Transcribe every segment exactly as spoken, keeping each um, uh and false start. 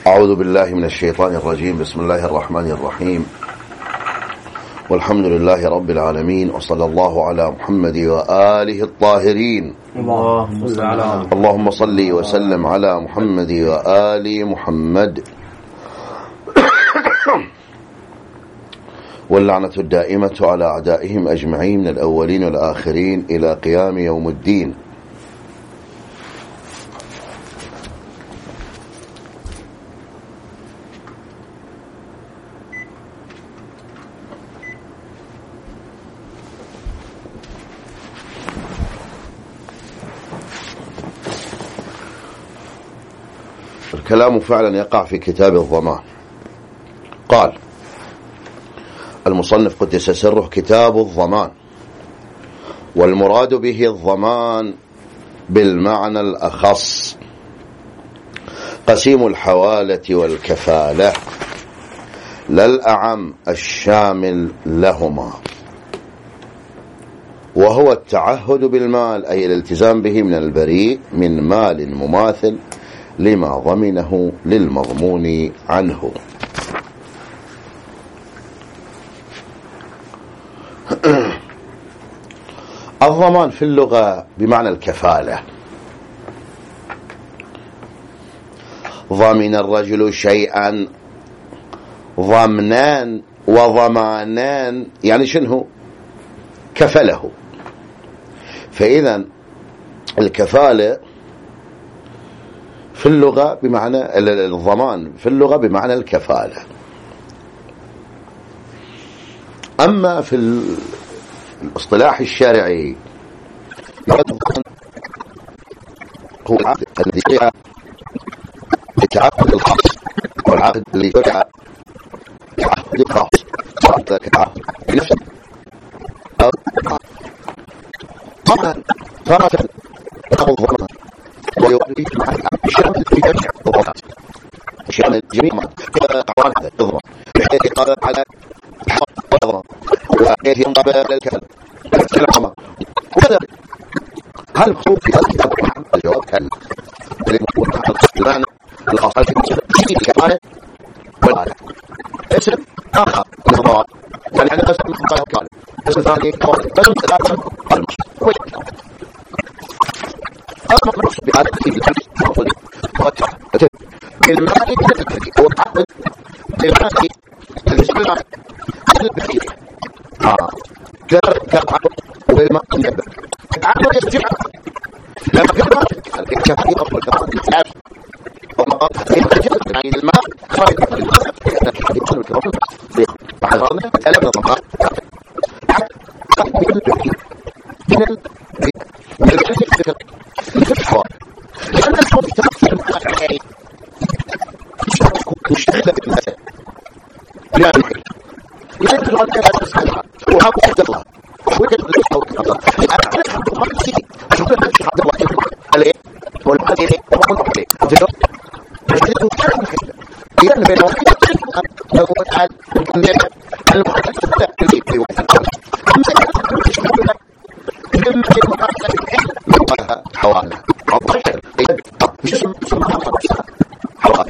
أعوذ بالله من الشيطان الرجيم. بسم الله الرحمن الرحيم، والحمد لله رب العالمين، وصلى الله على محمد وآله الطاهرين. اللهم صل وسلم على محمد وآل محمد. واللعنة الدائمة على أعدائهم أجمعين من الأولين والآخرين إلى قيام يوم الدين. الكلام فعلا يقع في كتاب الضمان. قال المصنف قدس سره: كتاب الضمان، والمراد به الضمان بالمعنى الأخص قسيم الحوالة والكفالة، لا الأعم الشامل لهما، وهو التعهد بالمال، أي الالتزام به من البريء من مال مماثل لما ضمنه للمضمون عنه. الضمان في اللغة بمعنى الكفالة. ضمن الرجل شيئا ضمنان وضمانان، يعني شنو؟ كفله. فإذا الكفالة في اللغة بمعنى الضمان، في اللغة بمعنى الكفالة. أما في الاصطلاح الشرعي هو العقد الذي شرع للتعاقد الخاص، والعقد الذي شرع للتعاقد الخاص، سواء ذلك العقد بنفسه أو طبعا طرفا أو الضمان، ويؤدي الشامل في جميع الضمانات، الشامل جميع أعوان هذا الضمان، بحيث يقابل على الحق والضمان، وحيث ينطبق على الكلام العمى. وهذا هل هو في هذا الجواب كان المعنى الخاص في الكفالة والآلة. اسم آخر الضمان، يعني عندنا اسم قال كان، اسم ثاني كان، اسم ثلاثة المصر. أما المقصود بهذا المقصود المالك هو العقد المالك المسلم البحثي اه كالعقد وما ينبغي العقد يستمع لما كبر الكفاءة يقبل الكفاءة وما يعني المال خارج يكون الكفاءة بعد هذا ثلاث نقاط من ال من الفكر في الحوار، لأن الحوار يتمثل يعني مشتغلة بالمسائل، يعني يعني في الوقت هذا السنة وهذا وحدة الله وحدة الله أنا أحب ما تسيء أشوف لك حد الله عليه والمعاد إليه ومن عليه أفضل فجدته كان محيطا لأن بين وقت لو تعال المعاد المعاد اللي في وقت حوالي عطشر مش اسم حوالي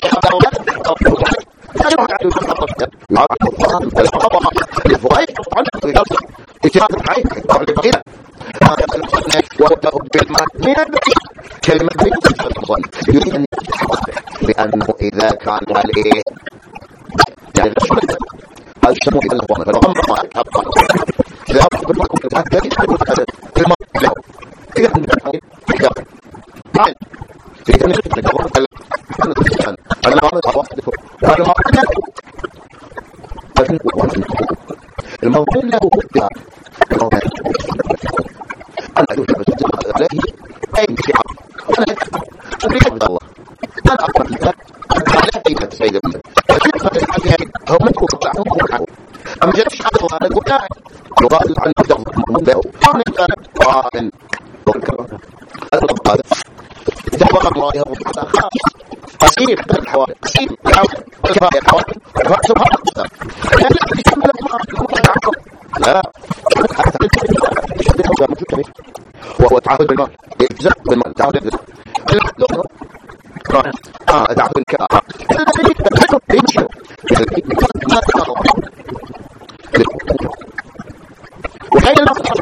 لأنه إذا كان عليه يعني هذا يسموه الضمان، فالضمان إذا أردت لكم الأهل الماء له إذا بعد إذا نسبت لك أنا أنا ما أعمل أواصل أنا ما أعمل الموضوع له هو أنا أدوش عليه أي انتحار أنا أريد الله أنا أقرأ لك على أي تسيد منه هو مدكو كتعه أما جلش على الله أنا أقول لا نغادر عن الدفع من له أنا أنا قائل هذا دعوة الله يهو خاص قصير الحوالي قصير كفاية الحوالي رأسه هذا لا لا لا وهو تعهد بالمال التزام بالمال تعهد بالمال اه تعهد بالك وكان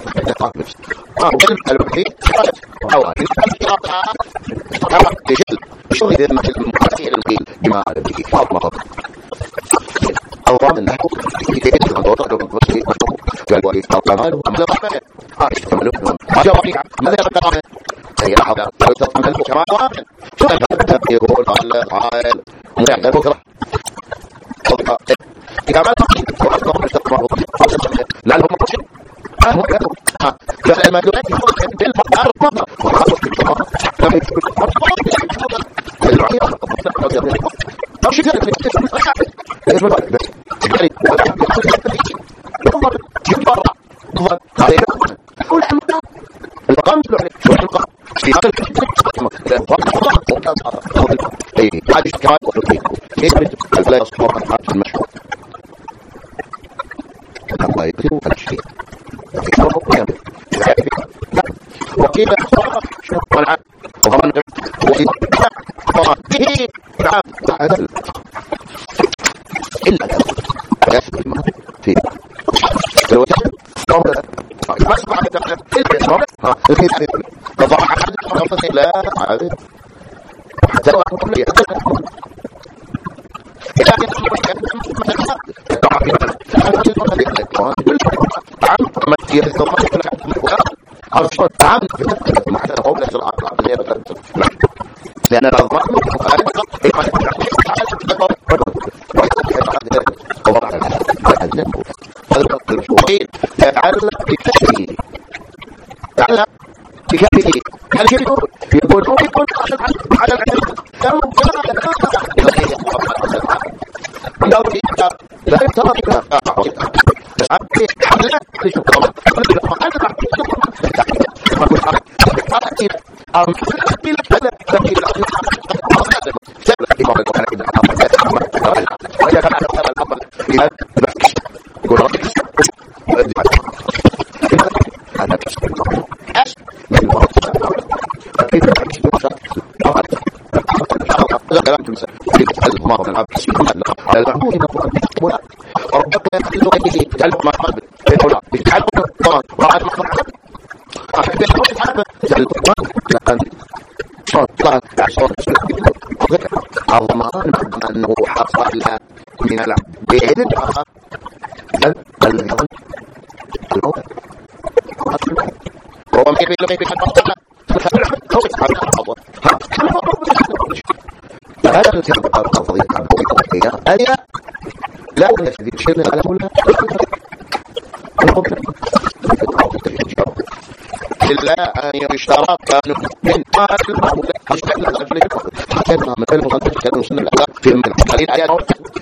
الوحيد أو شو إذا ما المعاصر القيل بما فاطمة الله من نحو في كيف تنظر في الوالد القمال وعمل الرحمن عاش تملكهم عجب ماذا يقدر هي لحظة وتتعمل كما واحد شو يقول على عائل مقعد بكرة إذا ما لا لهم مقصد أهو لهم لا ما دلوقتي بالمقدار مقدار وخاصة في الطبع لم يكن العيار أو شيء كذا ليش ما بعد بس تقدري المقام في هذا اي هذه كمان كيف لا يصبر في المشروع الله يكتب هذا الشيء وكيف والعام وضمن هذا إلا يثبت في لو ما سمع لا عادي حتى لو لأن الأضمار يتعلق بكشفه يتعلق بكشفه هل كشفه يقول هو يقول على العلم لا يفترض الضمان أنه حصل من العبيد الذي هو ما يبي في الحلقة هذا القضية هذه لا يستفيد شيء على هؤلاء إلا أن يشترط من مال حتى ما مثل مصدر كانوا سنة الأداء في من قليل عليها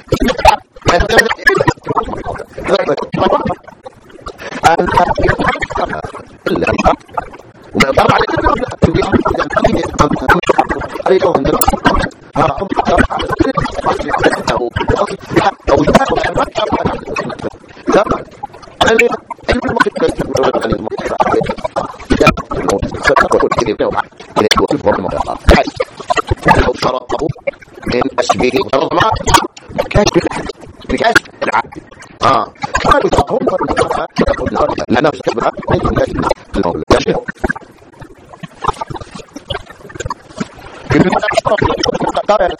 وما يضرب على كل من تشبيه الضمان كشف بكشف العبد اه كانوا يطلقون لأنه استقبلها من كشف قال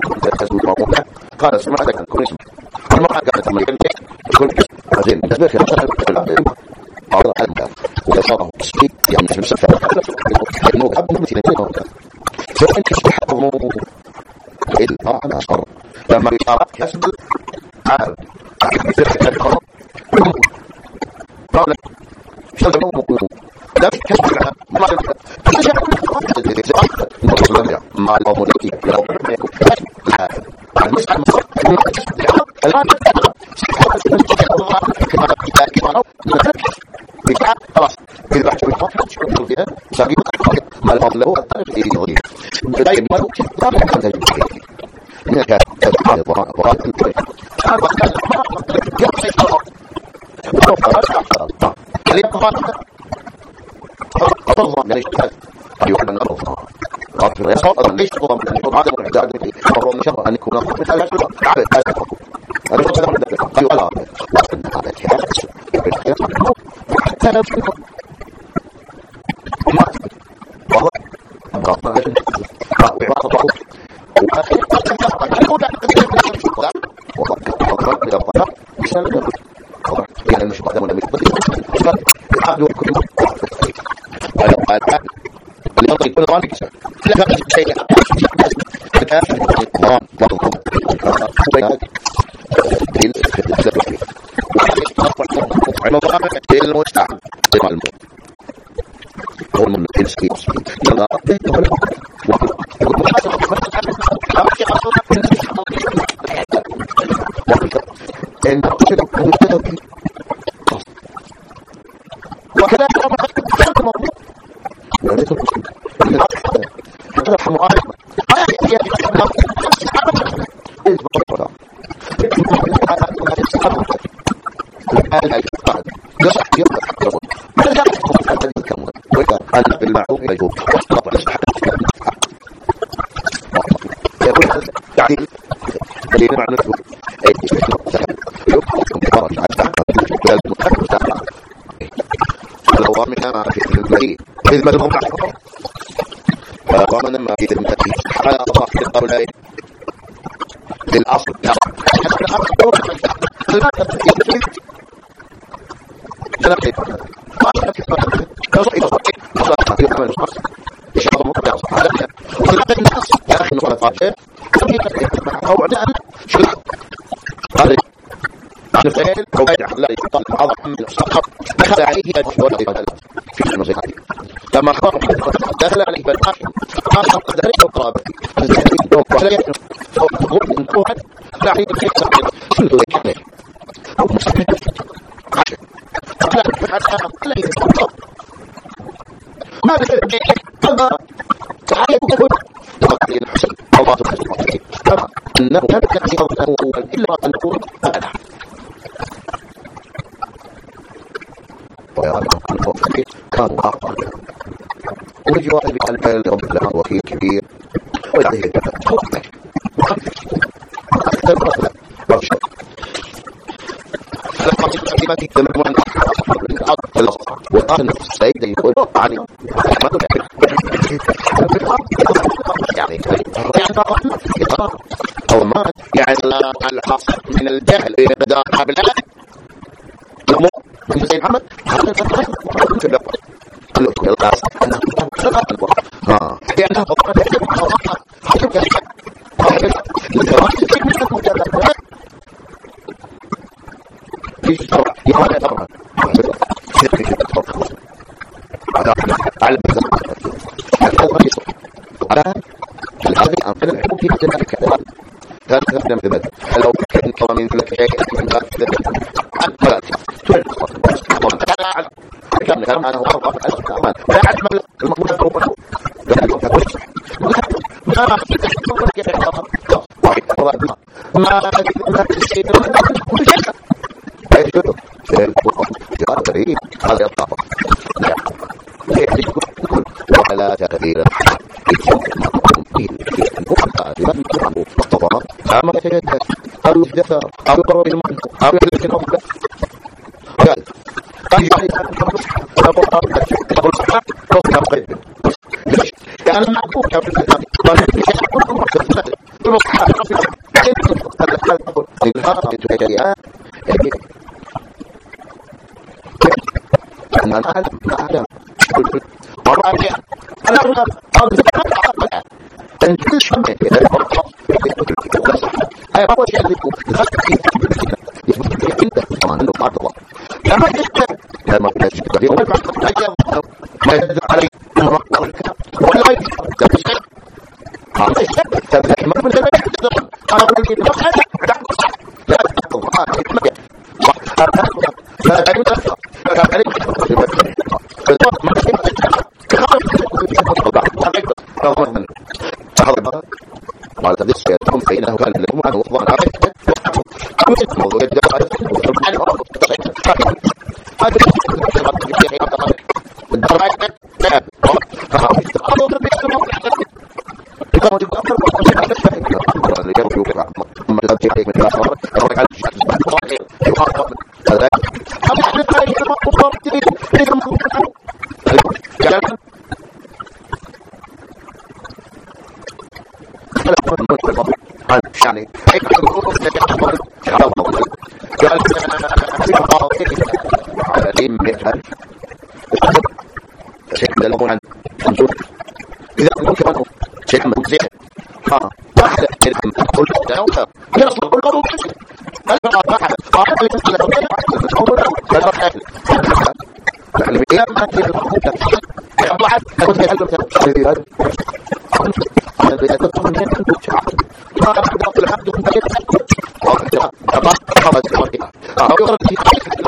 قال سمع هذا كل اسم المرأة كانت أمريكا كل زين بالنسبة في مثلا هذا هذا وصاره تسبيح يعني في مسافة إنه حب مثل كده سواء تستحقه إلا على أشهر لما يشارك يسبل عارف يفتح القرار قال شلت نوم لا كشف لها ما مع المولوكي لو المسألة الآن خلاص إذا رحت بالخاطر شكرا فيها ساقي ما الفضل له الطريق إليه غير بداية ما لو طبعا كان تجد فيه من كان تدخل وراء وراء الطريق هذا كان يقصي الأرض هل يبقى أطلع من الاشتغال أيها الأرض غافر يسقط ليش تقوم بالحضور هذا المحتاج فيه شر أن يكون مثل هذا عبد هذا أنا مش هذا مدرك قالوا على لكن هذا الشيء حتى لو ما وهو غفر يعني مش مقدم ولا مقدم عقد وكل اللي يعطي كل ضامن لا بقى شيء كان ضامن مطلوب بينك دين المضامن المستعمل المهم هو من الانسكيب لا and وكذلك أنا بالمعروف يجوب تعديل اللي معنى الأوامر في المدينة خدمة الموقع فقام لما في المدينة على أطراف القولين للأصل عن الفعل ربيع لا يقال عظم من السقط دخل عليه بالشهوة في المزيد لما خاف دخل عليه بالحاكم خاصة ذلك القرابة ولا يحن غض انتوهت لا عليه الخيصة كله يحن ومستمع عشر أقلع بحثها أقلع يتطلق ما بسبب هذا تعالى بكل وقال الحسن الله سبحانه كما أنه كان يكسي أرضه إلا أن تكون أنا كانوا أفضل وجواء بقلب رب الله وكيل كبير ويعطيه الجفاء لما تكلمتي تماما وقال السيد يقول علي يعني أو ما يعني الحصر من الجهل إقدار قبله نمو من سيد محمد حتى تفهم في اللقاء قال له تقول القاس أنا ها يعني فقط حتى يحاول طبعا على على هذه أنقذ الحكم في مثل ذلك لا تخدم في بدء لو كان طبعا من لك شيء من ذلك أكبر كان كان أنا وأربعة أمان لا أجمل المقبول الأوروبي لا يفكر ما ما ما تسير كل شيء أيشو جار قريب هذا يطابق ولا تكثير أما كثيرا أو يحدث أو يقرب المعنى أو يحدث المعنى قال قال يعني أقول أقول أقول أقول يعني أنا أقول أقول أقول أنا أعلم أعلم مرة أنا أنا أنا تنتج شمعة كده أي بابا شايفكم يثبت طبعا إنه عبد الله لما تشتغل لما تشتغل يوم ما يدل عليه ولا ما يشتغل هذا الشيء تبقى ما من هذا أنا أقول لك ما هذا لا تقطع لا تقطع لا تقطع قال تدس يتهم فإنه كان لهم عنه وفضان عليك موضوع الدفع هذا الدرعات يعني إذا ممكن شيء مزيح ها واحد كل ده يصل كل قضوة هل واحد واحد اللي إيه ما تقول واحد كنت أتكلم تقول أنا بيتكلم من ما أقدر الحمد لله الله خلاص خلاص أو يقرأ في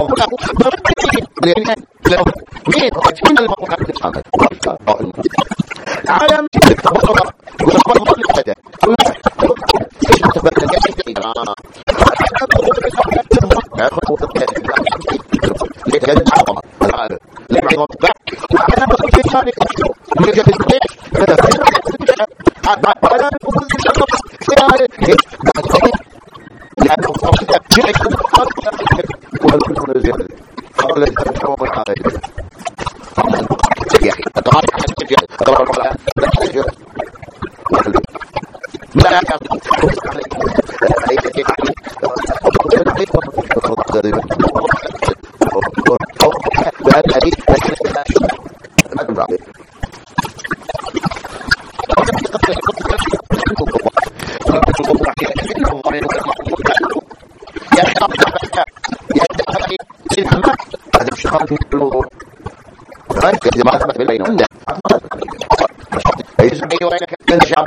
لأن لو مين من الموضوع العالم تبصر وتبصر لحدا إذا ما أثبت بالبينة عنده يجب أن يكون هناك شعب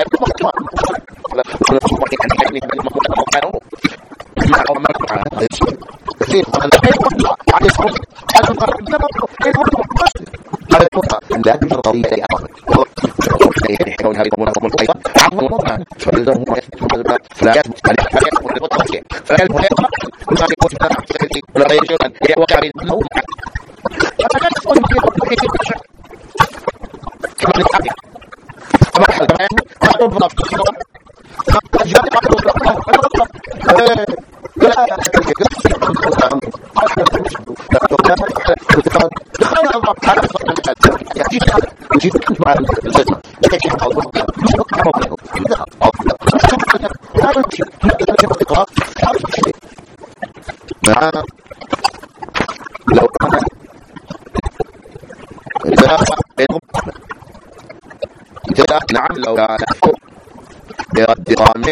نعم لو كان برد قامه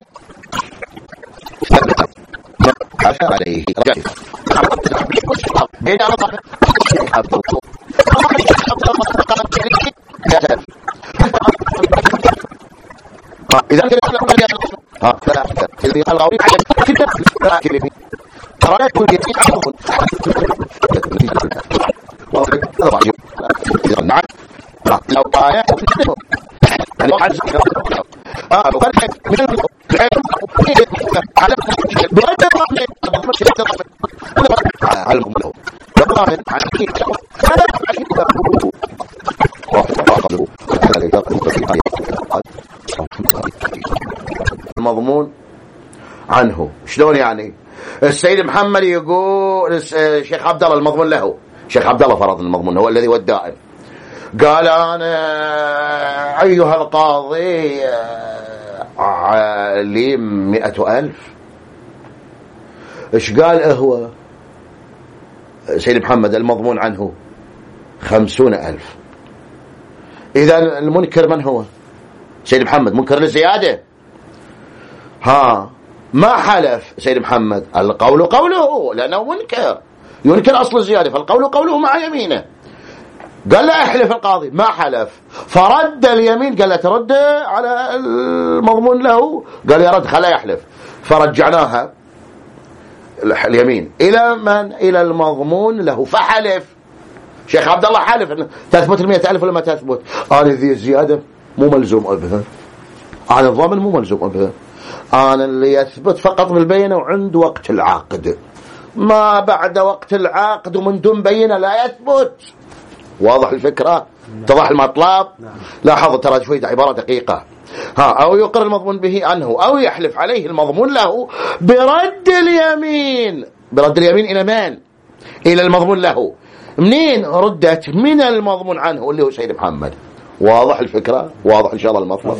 حاشا عليه رجعه إذا ها لا اللي الغاوي لكن ترى كل يتيم نعم لو طايع يعني حاجة اه لو كان من على بغير على المهم يقرأ عن المضمون عنه شلون يعني السيد محمد يقول الشيخ عبد الله المضمون له الشيخ عبد الله فرض المضمون هو الذي هو الدائم قال أنا أيها القاضي عليم مئة ألف إيش قال هو سيد محمد المضمون عنه خمسون ألف إذا المنكر من هو سيد محمد منكر للزيادة ها ما حلف سيد محمد القول قوله لأنه منكر ينكر أصل الزيادة فالقول قوله مع يمينه قال لا احلف القاضي ما حلف فرد اليمين قال لا ترد على المضمون له قال يا رد خلا يحلف فرجعناها اليمين إلى من إلى المضمون له فحلف شيخ عبد الله حلف تثبت المئة ألف ولا ما تثبت أنا ذي الزيادة مو ملزوم بها أنا الضامن مو ملزوم بها أنا اللي يثبت فقط بالبينة وعند وقت العقد ما بعد وقت العقد ومن دون بينة لا يثبت واضح الفكرة اتضح المطلب لاحظوا ترى شوية عبارة دقيقة ها أو يقر المضمون به عنه أو يحلف عليه المضمون له برد اليمين. برد اليمين إلى من؟ إلى المضمون له. منين ردت؟ من المضمون عنه اللي هو سيد محمد. واضح الفكرة؟ واضح إن شاء الله المطلب.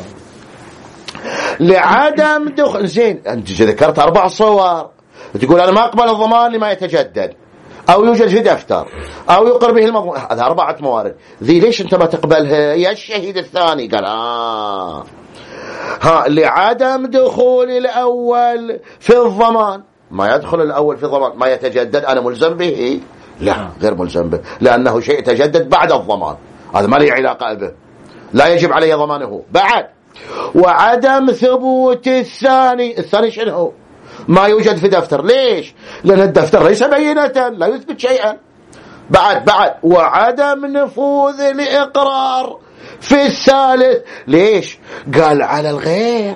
لعدم دخل. زين أنت ذكرت أربع صور، تقول أنا ما أقبل الضمان لما يتجدد أو يوجد في دفتر أو يقر به المضمون. هذا أربعة موارد. ذي ليش أنت ما تقبلها يا الشهيد الثاني؟ قال آه ها لعدم دخول الأول في الضمان. ما يدخل الأول في الضمان ما يتجدد أنا ملزم به؟ لا، غير ملزم به، لأنه شيء يتجدد بعد الضمان، هذا ما له علاقة به، لا يجب علي ضمانه بعد. وعدم ثبوت الثاني. الثاني شنو؟ ما يوجد في دفتر. ليش؟ لأن الدفتر ليس بينة، لا يثبت شيئا. بعد بعد وعدم نفوذ الإقرار في الثالث. ليش؟ قال على الغير،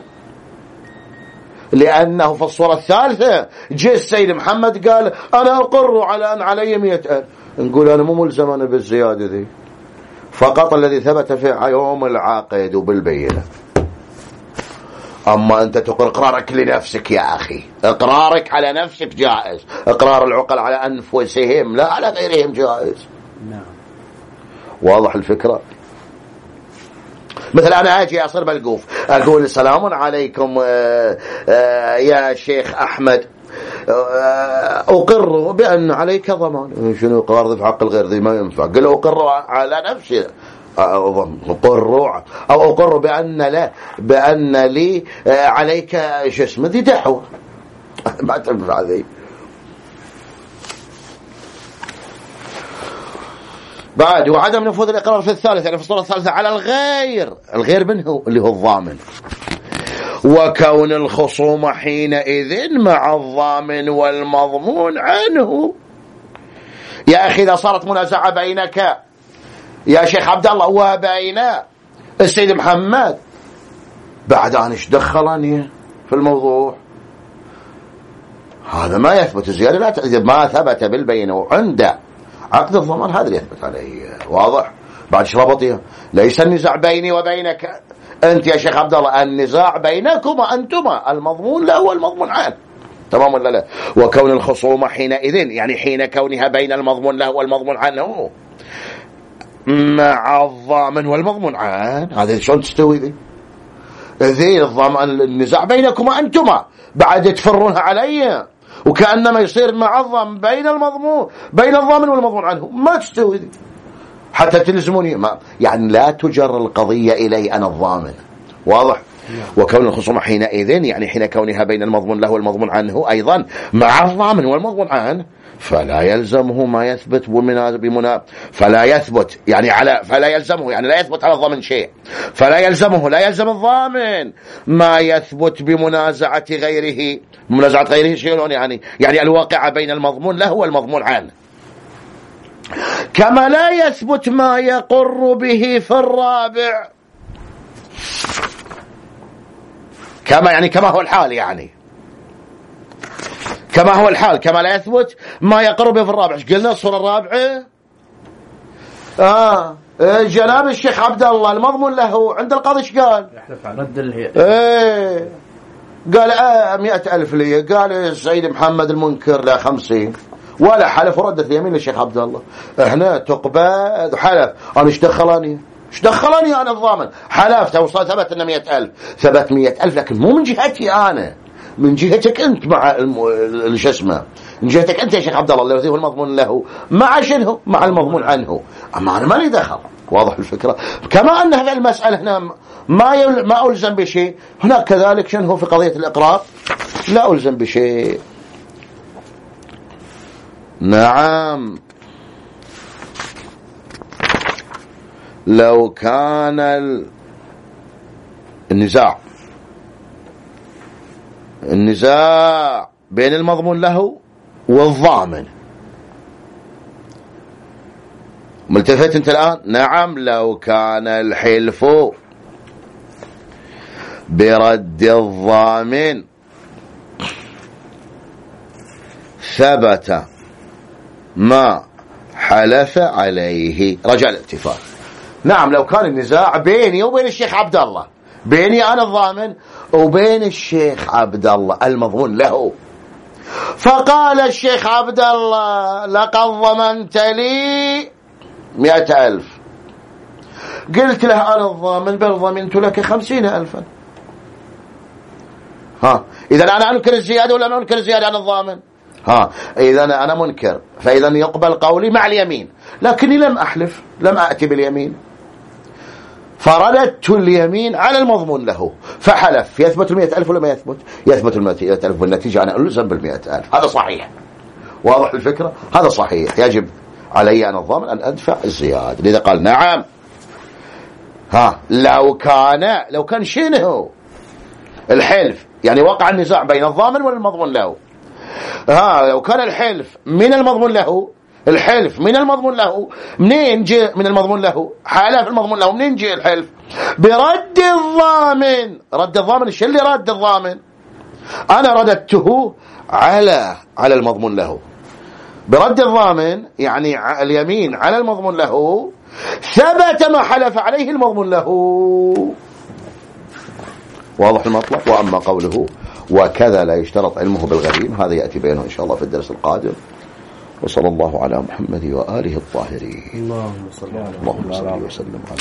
لأنه في الصورة الثالثة جاء السيد محمد قال أنا أقر على أن علي مئة ألف. نقول أنا مو ملزم أنا بالزيادة ذي، فقط الذي ثبت في يوم العقد وبالبينة. أما أنت تقر إقرارك لنفسك يا أخي، إقرارك على نفسك جائز، إقرار العقل على أنفسهم لا على غيرهم جائز. نعم. واضح الفكرة؟ مثل أنا أجي أصير بالقوف أقول السلام عليكم آآ آآ يا شيخ أحمد، أقر بأن عليك ضمان. شنو إقرار في حق الغير ذي؟ ما ينفع. قل أقر على نفسي، أقر أو أقر بأن لا بأن لي عليك شو اسمه ذي دعوة ما تنفع ذي. بعد وعدم نفوذ الإقرار في الثالث، يعني في الصورة الثالثة على الغير. الغير من هو؟ اللي هو الضامن. وكون الخصومة حينئذ مع الضامن والمضمون عنه. يا أخي إذا صارت منازعة بينك يا شيخ عبد الله وبين السيد محمد، بعد أن ايش دخلني في الموضوع؟ هذا ما يثبت الزيادة، لا تقدر ما ثبت بالبينة وعنده عقد الضمان هذا اللي يثبت عليه. واضح؟ بعد شربطيها ليس النزاع بيني وبينك أنت يا شيخ عبد الله، النزاع بينكما أنتما، المضمون له والمضمون عنه. تمام ولا لا؟ وكون الخصومة حينئذ يعني حين كونها بين المضمون له والمضمون عنه مع الضامن والمضمون عنه. هذا شلون تستوي ذي؟ ذي الضمان النزاع بينكما أنتما، بعد تفرونها علي وكأنما يصير مع الضامن بين المضمون بين الضامن والمضمون عنه. ما تستوي ذي حتى تلزموني، ما يعني لا تجر القضية إلي أنا الضامن. واضح؟ وكون الخصومة حينئذ يعني حين كونها بين المضمون له والمضمون عنه أيضا مع الضامن والمضمون عنه، فلا يلزمه ما يثبت بمنا فلا يثبت يعني على فلا يلزمه يعني لا يثبت على الضامن شيء، فلا يلزمه لا يلزم الضامن ما يثبت بمنازعة غيره. منازعة غيره شيء يعني يعني الواقع بين المضمون له والمضمون عنه، كما لا يثبت ما يقر به في الرابع. كما يعني كما هو الحال، يعني كما هو الحال كما لا يثبت ما يقر به في الرابع. ايش قلنا الصورة الرابعة؟ اه جناب الشيخ عبد الله المضمون له عند القاضي ايش قال؟ يحلف على رد الهيئة. ايه قال آه مئة ألف لي. قال السيد محمد المنكر لا خمسين، ولا حلف وردت اليمين للشيخ عبد الله. هنا تقبل حلف. انا ايش دخلاني؟ ايش دخلاني انا الضامن؟ حلفت وصلت ثبت انه مئة ألف، ثبت مئة ألف، لكن مو من جهتي انا، من جهتك انت مع ايش اسمه، من جهتك انت يا شيخ عبد الله الذي هو المضمون له مع شنو؟ مع المضمون عنه. اما انا مالي دخل. واضح الفكره؟ كما ان هذه المساله هنا ما يل... ما الزم بشيء، هناك كذلك شنو في قضيه الاقرار لا الزم بشيء. نعم. لو كان النزاع النزاع بين المضمون له والضامن، ملتفت انت الآن؟ نعم. لو كان الحلف برد الضامن ثبت ما حلف عليه، رجع الاتفاق. نعم لو كان النزاع بيني وبين الشيخ عبد الله، بيني أنا الضامن وبين الشيخ عبد الله المضمون له. فقال الشيخ عبد الله لقد ضمنت لي مئة ألف. قلت له أنا الضامن بل ضمنت لك خمسين ألفا. ها إذا أنا أنكر الزيادة ولا أنكر الزيادة عن الضامن؟ ها إذا أنا منكر، فإذا يقبل قولي مع اليمين، لكني لم أحلف، لم أأتي باليمين، فرددت اليمين على المضمون له فحلف. يثبت المئة ألف ولا ما يثبت؟ يثبت المئة ألف، والنتيجة أنا ألزم بالمئة ألف. هذا صحيح، واضح الفكرة؟ هذا صحيح، يجب علي أنا الضامن أن أدفع الزيادة. لذا قال نعم. ها لو كان لو كان شنو الحلف، يعني وقع النزاع بين الضامن والمضمون له. ها لو كان الحلف من المضمون له، الحلف من المضمون له، منين جاء من المضمون له؟ حلف المضمون له، منين جاء الحلف؟ برد الضامن. رد الضامن ايش اللي رد الضامن؟ انا رددته على على المضمون له. برد الضامن يعني اليمين على المضمون له، ثبت ما حلف عليه المضمون له. واضح المطلب؟ واما قوله وكذا لا يشترط علمه بالغريم، هذا ياتي بينه ان شاء الله في الدرس القادم. وصلى الله على محمد وآله الطاهرين. اللهم صل وسلم على